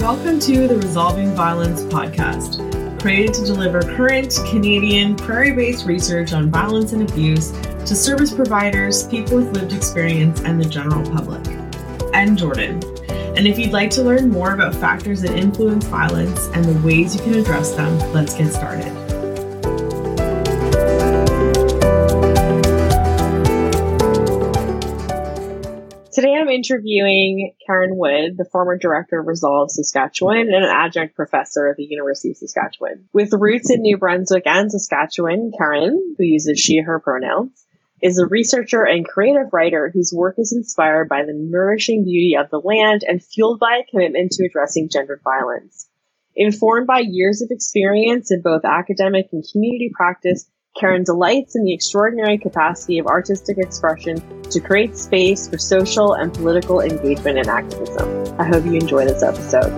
Welcome to the Resolving Violence podcast, created to deliver current Canadian prairie-based research on violence and abuse to service providers, people with lived experience, and the general public. I'm Jordan, and if you'd like to learn more about factors that influence violence and the ways you can address them, let's get started. Today I'm interviewing Karen Wood, the former director of Resolve Saskatchewan and an adjunct professor at the University of Saskatchewan. With roots in New Brunswick and Saskatchewan, Karen, who uses she, her pronouns, is a researcher and creative writer whose work is inspired by the nourishing beauty of the land and fueled by a commitment to addressing gendered violence. Informed by years of experience in both academic and community practice, Karen delights in the extraordinary capacity of artistic expression to create space for social and political engagement and activism. I hope you enjoy this episode.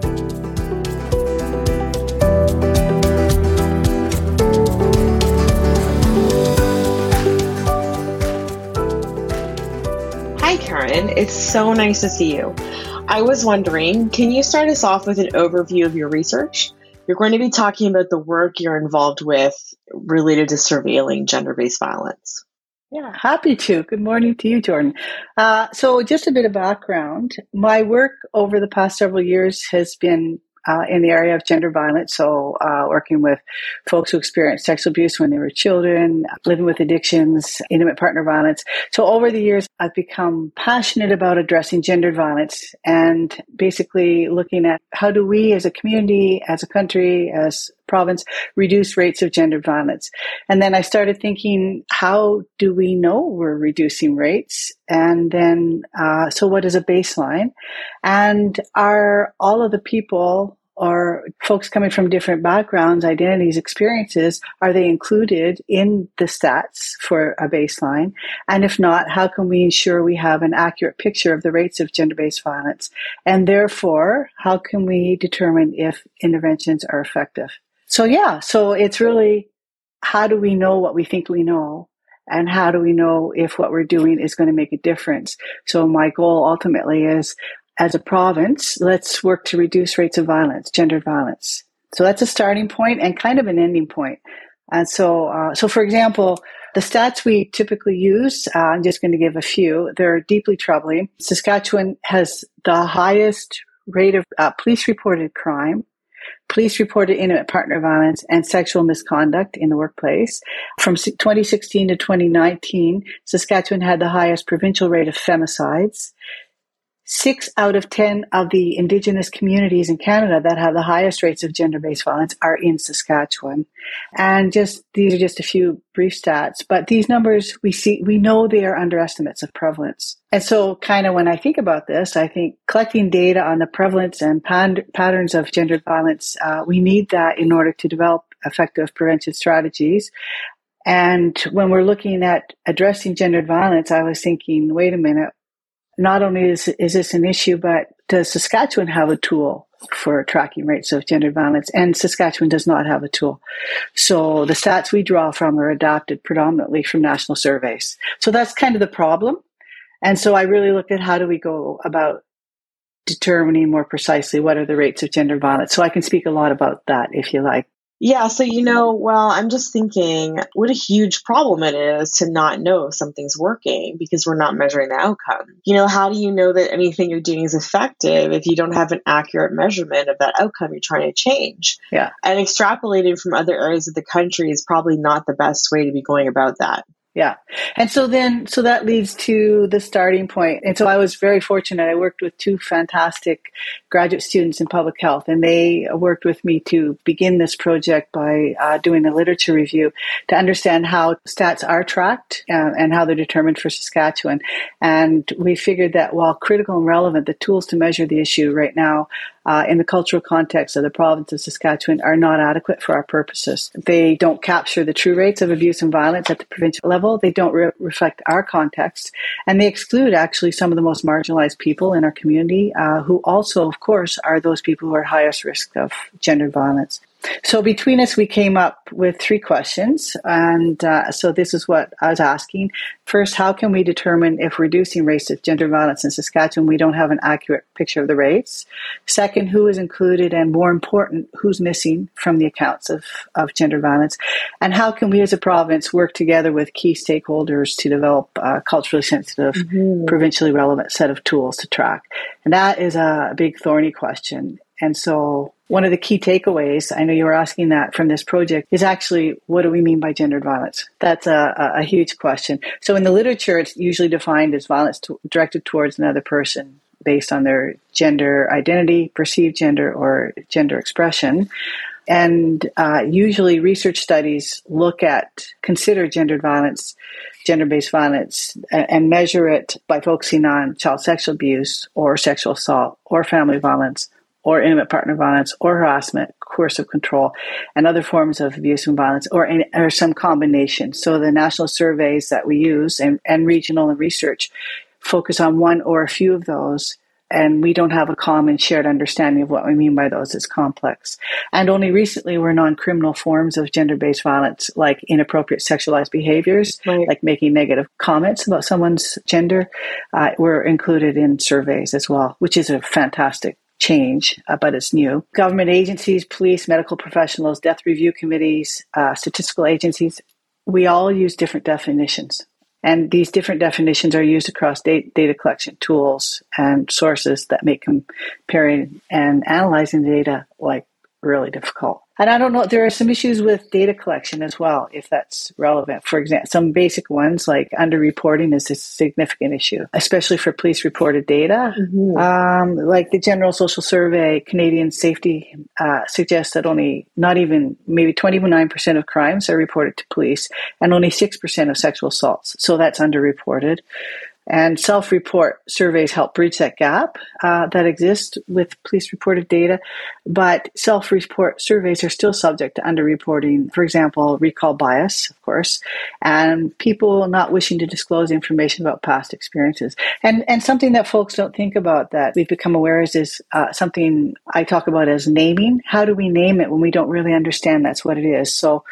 Hi, Karen. It's so nice to see you. I was wondering, can you start us off with an overview of your research? You're going to be talking about the work you're involved with related to surveilling gender-based violence. Yeah, happy to. Good morning to you, Jordan. So just a bit of background. My work over the past several years has been in the area of gender violence, so working with folks who experienced sexual abuse when they were children, living with addictions, intimate partner violence. So over the years, I've become passionate about addressing gendered violence and basically looking at how do we as a community, as a country, as province, reduce rates of gendered violence. And then I started thinking, how do we know we're reducing rates? And then, so what is a baseline? And are all of the people or folks coming from different backgrounds, identities, experiences, are they included in the stats for a baseline? And if not, how can we ensure we have an accurate picture of the rates of gender-based violence? And therefore, how can we determine if interventions are effective? So it's really, how do we know what we think we know? And how do we know if what we're doing is going to make a difference? So my goal ultimately is, as a province, let's work to reduce rates of violence, gendered violence. So that's a starting point and kind of an ending point. And so for example, the stats we typically use, I'm just going to give a few, they're deeply troubling. Saskatchewan has the highest rate of police-reported crime, police-reported intimate partner violence, and sexual misconduct in the workplace. From 2016 to 2019, Saskatchewan had the highest provincial rate of femicides. 6 out of 10 of the Indigenous communities in Canada that have the highest rates of gender-based violence are in Saskatchewan. And these are just a few brief stats, but these numbers we know they are underestimates of prevalence. And so kind of when I think about this, I think collecting data on the prevalence and patterns of gendered violence, we need that in order to develop effective prevention strategies. And when we're looking at addressing gendered violence, I was thinking, wait a minute, not only is this an issue, but does Saskatchewan have a tool for tracking rates of gendered violence? And Saskatchewan does not have a tool. So the stats we draw from are adapted predominantly from national surveys. So that's kind of the problem. And so I really looked at how do we go about determining more precisely what are the rates of gendered violence. So I can speak a lot about that if you like. Yeah, so I'm just thinking what a huge problem it is to not know if something's working because we're not measuring the outcome. How do you know that anything you're doing is effective if you don't have an accurate measurement of that outcome you're trying to change? Yeah. And extrapolating from other areas of the country is probably not the best way to be going about that. Yeah. And so that leads to the starting point. And so I was very fortunate. I worked with 2 fantastic graduate students in public health, and they worked with me to begin this project by doing a literature review to understand how stats are tracked and how they're determined for Saskatchewan. And we figured that while critical and relevant, the tools to measure the issue right now in the cultural context of the province of Saskatchewan are not adequate for our purposes. They don't capture the true rates of abuse and violence at the provincial level. They don't reflect our context, and they exclude actually some of the most marginalized people in our community who also, of course, are those people who are at highest risk of gendered violence. So between us, we came up with 3 questions. And so this is what I was asking. First, how can we determine if reducing rates of gender violence in Saskatchewan, we don't have an accurate picture of the rates? Second, who is included? And more important, who's missing from the accounts of gender violence? And how can we as a province work together with key stakeholders to develop a culturally sensitive, provincially relevant set of tools to track? And that is a big thorny question. And so one of the key takeaways, I know you were asking that from this project, is actually, what do we mean by gendered violence? That's a huge question. So in the literature, it's usually defined as violence directed towards another person based on their gender identity, perceived gender, or gender expression. And usually research studies consider gendered violence, gender-based violence, and measure it by focusing on child sexual abuse or sexual assault or family violence or intimate partner violence or harassment, coercive control, and other forms of abuse and violence, or some combination. So the national surveys that we use and regional and research focus on one or a few of those, and we don't have a common shared understanding of what we mean by those. It's complex. And only recently were non-criminal forms of gender-based violence, like inappropriate sexualized behaviors, like making negative comments about someone's gender, were included in surveys as well, which is a fantastic change, but it's new. Government agencies, police, medical professionals, death review committees, statistical agencies, we all use different definitions. And these different definitions are used across data collection tools and sources that make comparing and analyzing the data really difficult. And I don't know, there are some issues with data collection as well, if that's relevant. For example, some basic ones like underreporting is a significant issue, especially for police reported data. Like the General Social Survey, Canadian Safety suggests that maybe 29% of crimes are reported to police and only 6% of sexual assaults. So that's underreported. And self-report surveys help bridge that gap that exists with police-reported data. But self-report surveys are still subject to underreporting, for example, recall bias, of course, and people not wishing to disclose information about past experiences. And something that folks don't think about that we've become aware is something I talk about as naming. How do we name it when we don't really understand that's what it is? So,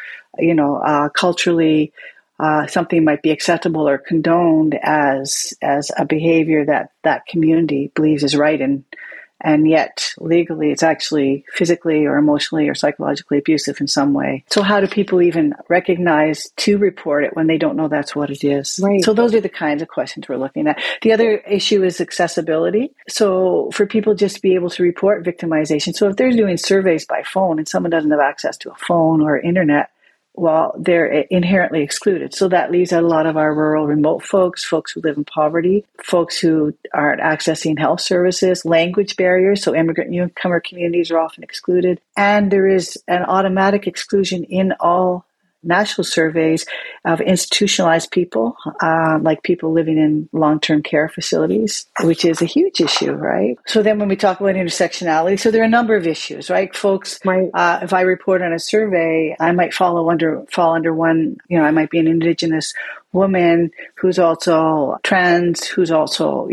culturally, something might be acceptable or condoned as a behavior that community believes is right, and yet legally it's actually physically or emotionally or psychologically abusive in some way. So how do people even recognize to report it when they don't know that's what it is? Right. So those are the kinds of questions we're looking at. The other issue is accessibility. So for people just to be able to report victimization. So if they're doing surveys by phone and someone doesn't have access to a phone or internet, well, they're inherently excluded. So that leaves out a lot of our rural remote folks who live in poverty, folks who aren't accessing health services, language barriers. So immigrant newcomer communities are often excluded. And there is an automatic exclusion in all national surveys of institutionalized people, like people living in long-term care facilities, which is a huge issue, right? So then when we talk about intersectionality, so there are a number of issues, right? Folks, if I report on a survey, I might fall under one, I might be an Indigenous woman who's also trans, who's also,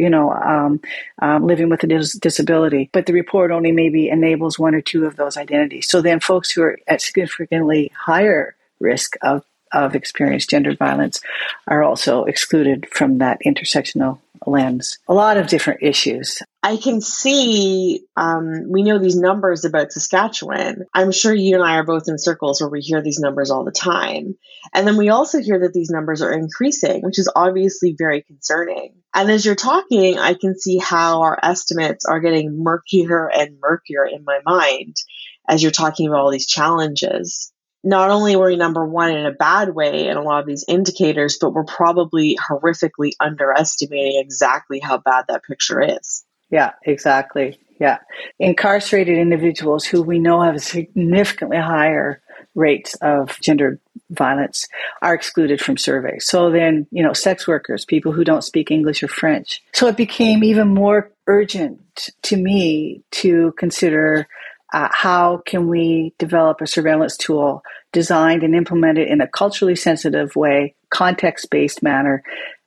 living with a disability. But the report only maybe enables one or two of those identities. So then folks who are at significantly higher risk of experienced gendered violence are also excluded from that intersectional lens. A lot of different issues. I can see, we know these numbers about Saskatchewan. I'm sure you and I are both in circles where we hear these numbers all the time. And then we also hear that these numbers are increasing, which is obviously very concerning. And as you're talking, I can see how our estimates are getting murkier and murkier in my mind as you're talking about all these challenges. Not only were we number one in a bad way in a lot of these indicators, but we're probably horrifically underestimating exactly how bad that picture is. Yeah, exactly. Yeah. Incarcerated individuals who we know have significantly higher rates of gender violence are excluded from surveys. So then, sex workers, people who don't speak English or French. So it became even more urgent to me to consider how can we develop a surveillance tool designed and implemented in a culturally sensitive way, context-based manner,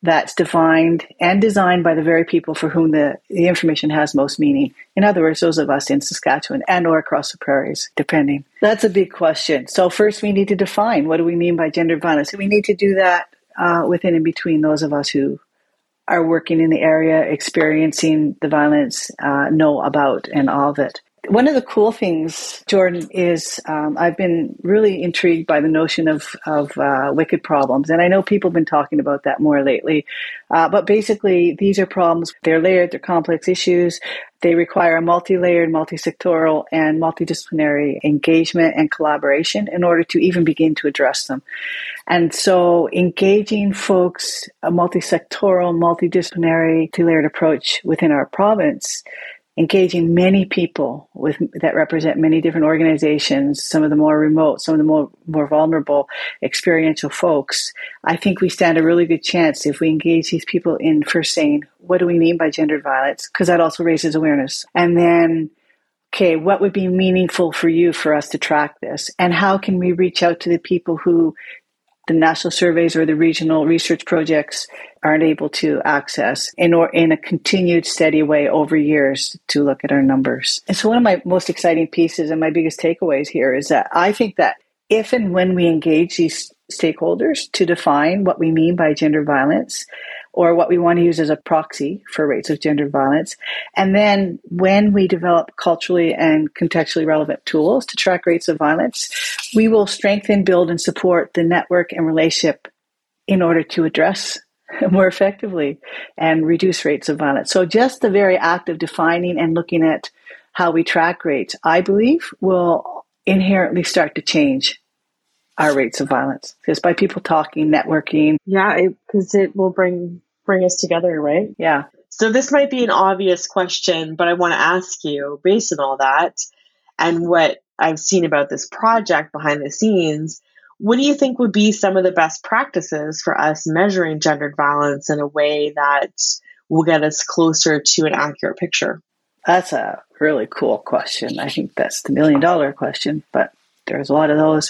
that's defined and designed by the very people for whom the information has most meaning. In other words, those of us in Saskatchewan and or across the prairies, depending. That's a big question. So first we need to define, what do we mean by gendered violence? And we need to do that within and between those of us who are working in the area, experiencing the violence, know about and all of it. One of the cool things, Jordan, is I've been really intrigued by the notion of wicked problems. And I know people have been talking about that more lately. But basically, these are problems. They're layered, they're complex issues. They require a multi-layered, multi-sectoral, and multidisciplinary engagement and collaboration in order to even begin to address them. And so engaging folks, a multi-sectoral, multidisciplinary, multi-layered approach within our province, engaging many people that represent many different organizations, some of the more remote, some of the more vulnerable, experiential folks, I think we stand a really good chance if we engage these people in first saying, what do we mean by gendered violence? Because that also raises awareness. And then, okay, what would be meaningful for you for us to track this? And how can we reach out to the people who the national surveys or the regional research projects aren't able to access in a continued steady way over years to look at our numbers. And so one of my most exciting pieces and my biggest takeaways here is that I think that if and when we engage these stakeholders to define what we mean by gender violence, or what we want to use as a proxy for rates of gender violence. And then when we develop culturally and contextually relevant tools to track rates of violence, we will strengthen, build, and support the network and relationship in order to address more effectively and reduce rates of violence. So just the very act of defining and looking at how we track rates, I believe, will inherently start to change our rates of violence, just by people talking, networking. Yeah, because it will bring us together, right? Yeah. So this might be an obvious question, but I want to ask you, based on all that and what I've seen about this project behind the scenes, what do you think would be some of the best practices for us measuring gendered violence in a way that will get us closer to an accurate picture? That's a really cool question. I think that's the $1 million question, but there's a lot of those.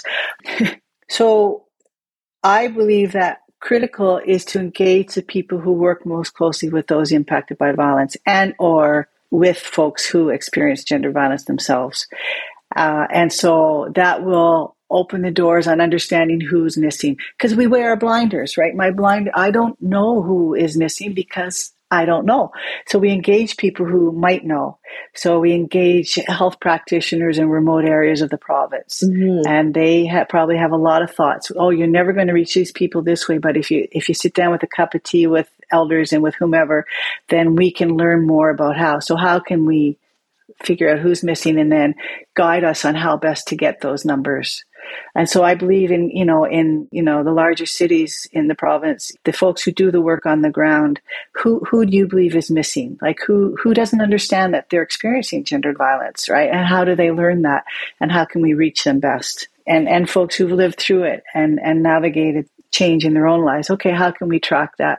So I believe that critical is to engage the people who work most closely with those impacted by violence and or with folks who experience gender violence themselves. And so that will open the doors on understanding who's missing. Because we wear our blinders, right? I don't know who is missing because I don't know. So we engage people who might know. So we engage health practitioners in remote areas of the province. Mm-hmm. And they probably have a lot of thoughts. Oh, you're never going to reach these people this way. But if you sit down with a cup of tea with elders and with whomever, then we can learn more about how. So how can we figure out who's missing and then guide us on how best to get those numbers? And so I believe in the larger cities in the province, the folks who do the work on the ground, who do you believe is missing? Like who doesn't understand that they're experiencing gendered violence, right? And how do they learn that? And how can we reach them best? And folks who've lived through it and navigated change in their own lives. Okay, how can we track that?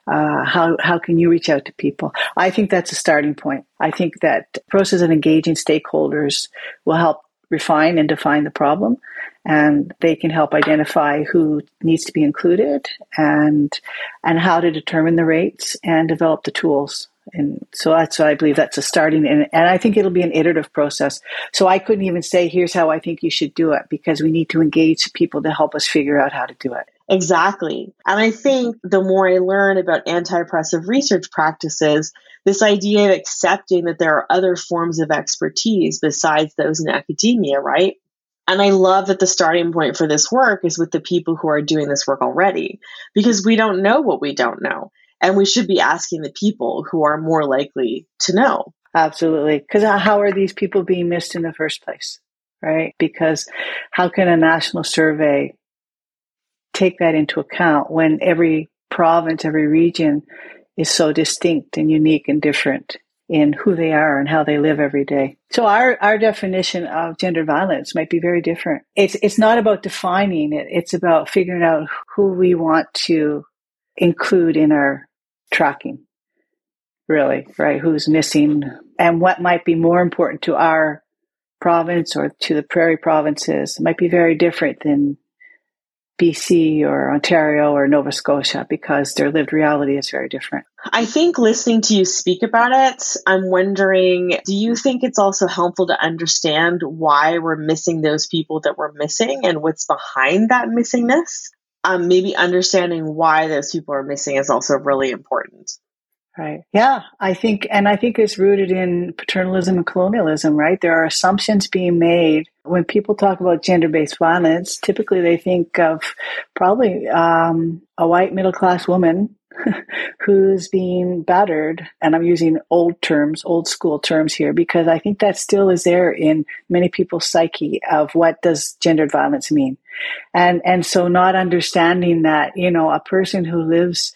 How can you reach out to people? I think that's a starting point. I think that the process of engaging stakeholders will help refine and define the problem, and they can help identify who needs to be included and how to determine the rates and develop the tools. And so that's why I believe that's a starting, and I think it'll be an iterative process. So I couldn't even say, here's how I think you should do it, because we need to engage people to help us figure out how to do it. Exactly. And I think the more I learn about anti-oppressive research practices, this idea of accepting that there are other forms of expertise besides those in academia, right? And I love that the starting point for this work is with the people who are doing this work already, because we don't know what we don't know. And we should be asking the people who are more likely to know. Absolutely. Because how are these people being missed in the first place, right? Because how can a national survey take that into account when every province, every region is so distinct and unique and different in who they are and how they live every day? So our definition of gender violence might be very different. It's not about defining it. It's about figuring out who we want to include in our tracking, really, right? Who's missing and what might be more important to our province or to the prairie provinces might be very different than BC or Ontario or Nova Scotia, because their lived reality is very different. I think listening to you speak about it, I'm wondering, do you think it's also helpful to understand why we're missing those people that we're missing and what's behind that missingness? Maybe understanding why those people are missing is also really important. Right. Yeah, I think it's rooted in paternalism and colonialism, right? There are assumptions being made. When people talk about gender-based violence, typically they think of probably a white middle-class woman who's being battered. And I'm using old terms, old school terms here, because I think that still is there in many people's psyche of what does gendered violence mean. And so not understanding that, a person who lives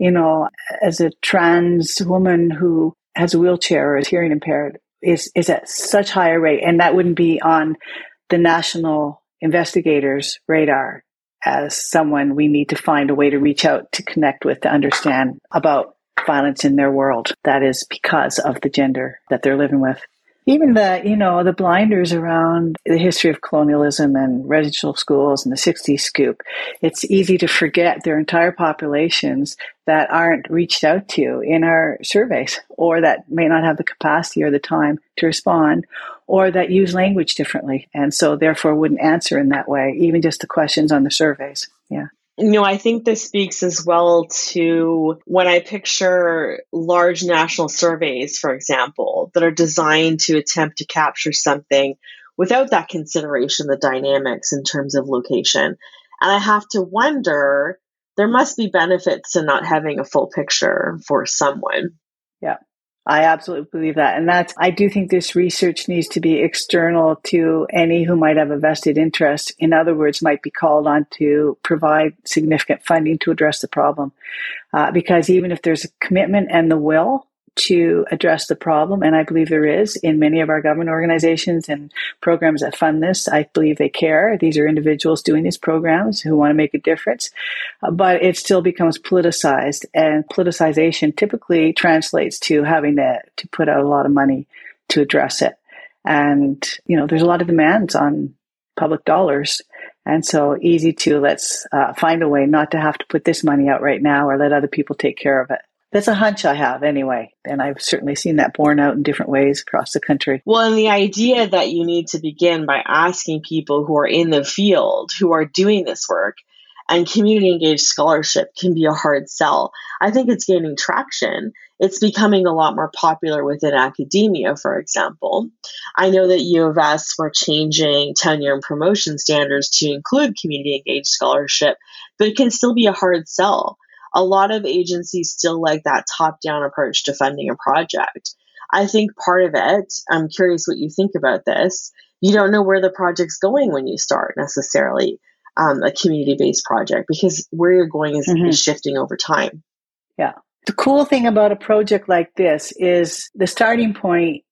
as a trans woman who has a wheelchair or is hearing impaired is at such higher rate. And that wouldn't be on the national investigators' radar as someone we need to find a way to reach out to connect with, to understand about violence in their world that is because of the gender that they're living with. Even the blinders around the history of colonialism and residential schools and the 60s scoop, it's easy to forget there are entire populations that aren't reached out to in our surveys, or that may not have the capacity or the time to respond, or that use language differently, and so therefore wouldn't answer in that way, even just the questions on the surveys. Yeah. I think this speaks as well to when I picture large national surveys, for example, that are designed to attempt to capture something without that consideration, the dynamics in terms of location. And I have to wonder, there must be benefits to not having a full picture for someone. Yeah. I absolutely believe that. And I do think this research needs to be external to any who might have a vested interest. In other words, might be called on to provide significant funding to address the problem. Because even if there's a commitment and the will to address the problem, and I believe there is in many of our government organizations and programs that fund this, I believe they care. These are individuals doing these programs who want to make a difference, but it still becomes politicized, and politicization typically translates to having to put out a lot of money to address it. And, there's a lot of demands on public dollars. And so easy to let's find a way not to have to put this money out right now or let other people take care of it. That's a hunch I have anyway. And I've certainly seen that borne out in different ways across the country. Well, and the idea that you need to begin by asking people who are in the field, who are doing this work, and community engaged scholarship can be a hard sell. I think it's gaining traction. It's becoming a lot more popular within academia, for example. I know that U of S were changing tenure and promotion standards to include community engaged scholarship, but it can still be a hard sell. A lot of agencies still like that top-down approach to funding a project. I think part of it, I'm curious what you think about this, you don't know where the project's going when you start necessarily a community-based project, because where you're going is shifting over time. Yeah. The cool thing about a project like this is the starting point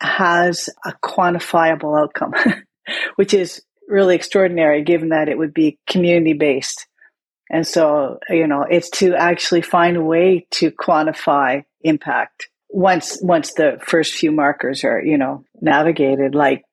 has a quantifiable outcome, which is really extraordinary given that it would be community-based. And so, it's to actually find a way to quantify impact once the first few markers are, navigated, like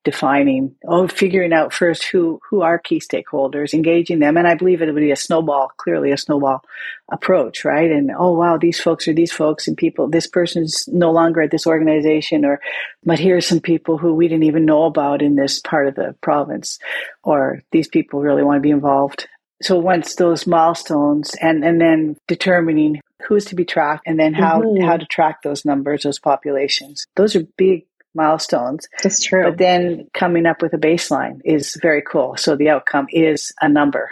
figuring out first who are key stakeholders, engaging them. And I believe it would be clearly a snowball approach, right? And, oh, wow, these folks are these folks, and this person's no longer at this organization, but here's some people who we didn't even know about in this part of the province, or these people really want to be involved. So once those milestones and then determining who's to be tracked, and then how to track those numbers, those populations, those are big milestones. That's true. But then coming up with a baseline is very cool. So the outcome is a number.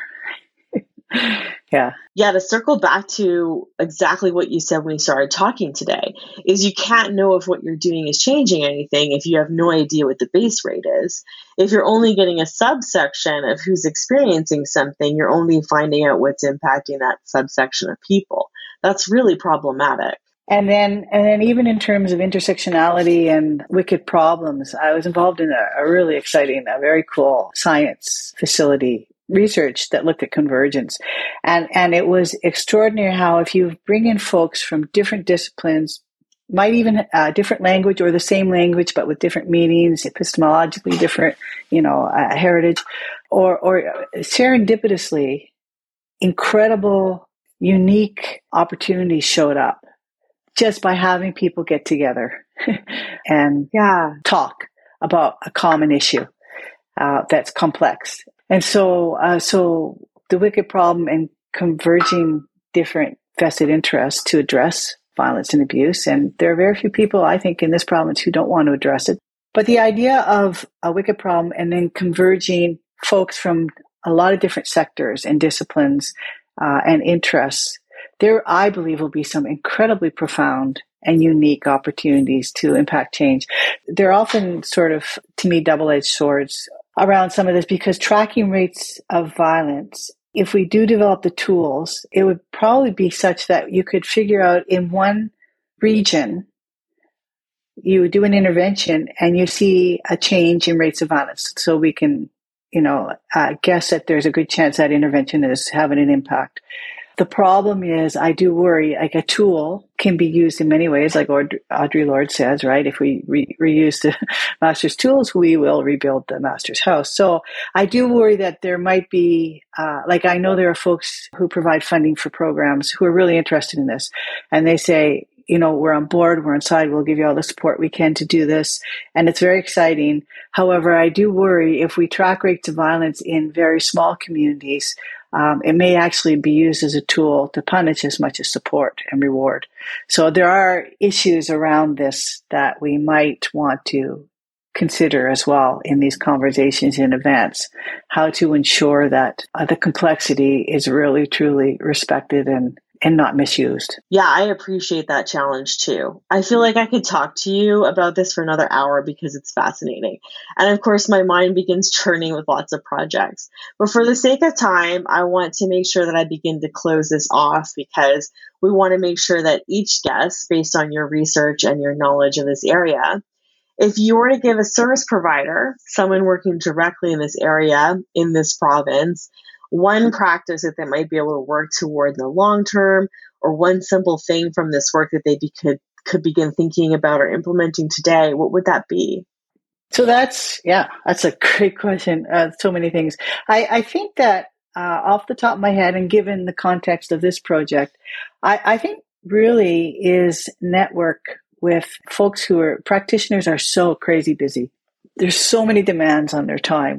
Yeah, to circle back to exactly what you said when we started talking today, is you can't know if what you're doing is changing anything if you have no idea what the base rate is. If you're only getting a subsection of who's experiencing something, you're only finding out what's impacting that subsection of people. That's really problematic. And then even in terms of intersectionality and wicked problems, I was involved in a really exciting, a very cool science facility research that looked at convergence. And it was extraordinary how if you bring in folks from different disciplines, might even different language or the same language, but with different meanings, epistemologically different, heritage, or serendipitously, incredible, unique opportunities showed up just by having people get together and talk about a common issue that's complex. And so the wicked problem and converging different vested interests to address violence and abuse. And there are very few people, I think, in this province who don't want to address it. But the idea of a wicked problem and then converging folks from a lot of different sectors and disciplines and interests, there, I believe, will be some incredibly profound and unique opportunities to impact change. They're often sort of, to me, double-edged swords around some of this, because tracking rates of violence, if we do develop the tools, it would probably be such that you could figure out in one region, you would do an intervention and you see a change in rates of violence. So we can, guess that there's a good chance that intervention is having an impact. The problem is, I do worry, like a tool can be used in many ways, like Audre Lorde says, right? If we reuse the master's tools, we will rebuild the master's house. So I do worry that there might be, I know there are folks who provide funding for programs who are really interested in this. And they say, we're on board, we're inside, we'll give you all the support we can to do this. And it's very exciting. However, I do worry if we track rates of violence in very small communities, it may actually be used as a tool to punish as much as support and reward. So there are issues around this that we might want to consider as well in these conversations in advance, how to ensure that the complexity is really, truly respected and not misused. Yeah, I appreciate that challenge too. I feel like I could talk to you about this for another hour because it's fascinating. And of course, my mind begins churning with lots of projects. But for the sake of time, I want to make sure that I begin to close this off, because we want to make sure that each guest, based on your research and your knowledge of this area, if you were to give a service provider, someone working directly in this area, in this province, one practice that they might be able to work toward in the long term, or one simple thing from this work that they could begin thinking about or implementing today, what would that be? So that's a great question. So many things. I think that off the top of my head, and given the context of this project, I think really is network with folks who are practitioners are so crazy busy. There's so many demands on their time.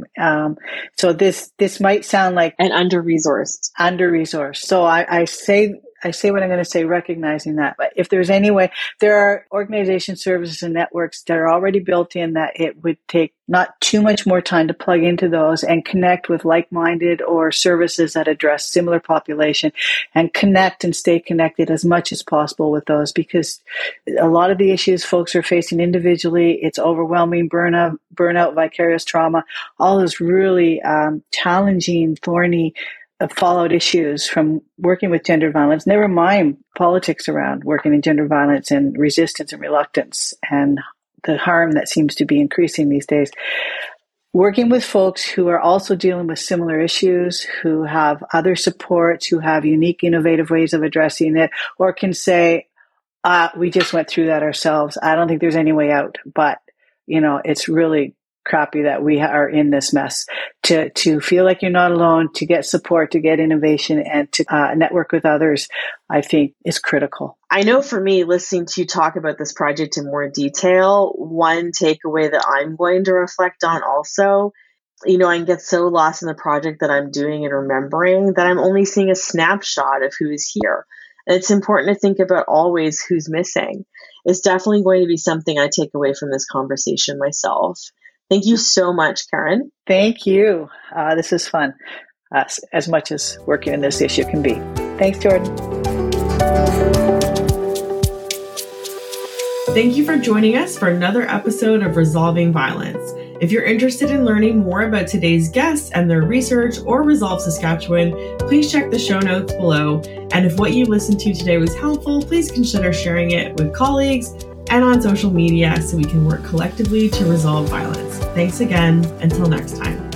So this might sound like and under-resourced. So I say what I'm going to say, recognizing that. But if there's any way, there are organizations, services, and networks that are already built in that it would take not too much more time to plug into those and connect with like-minded or services that address similar population, and connect and stay connected as much as possible with those, because a lot of the issues folks are facing individually, it's overwhelming, burnout, vicarious trauma, all those really challenging, thorny fallout issues from working with gender violence, never mind politics around working in gender violence and resistance and reluctance and the harm that seems to be increasing these days. Working with folks who are also dealing with similar issues, who have other supports, who have unique, innovative ways of addressing it, or can say, we just went through that ourselves. I don't think there's any way out, but it's really crappy that we are in this mess. To feel like you're not alone, to get support, to get innovation, and to network with others, I think is critical. I know for me, listening to you talk about this project in more detail, one takeaway that I'm going to reflect on also, I can get so lost in the project that I'm doing and remembering that I'm only seeing a snapshot of who is here. And it's important to think about always who's missing. It's definitely going to be something I take away from this conversation myself. Thank you so much, Karen. Thank you. This is fun, as much as working in this issue can be. Thanks, Jordan. Thank you for joining us for another episode of Resolving Violence. If you're interested in learning more about today's guests and their research or Resolve Saskatchewan, please check the show notes below. And if what you listened to today was helpful, please consider sharing it with colleagues and on social media so we can work collectively to resolve violence. Thanks again. Until next time.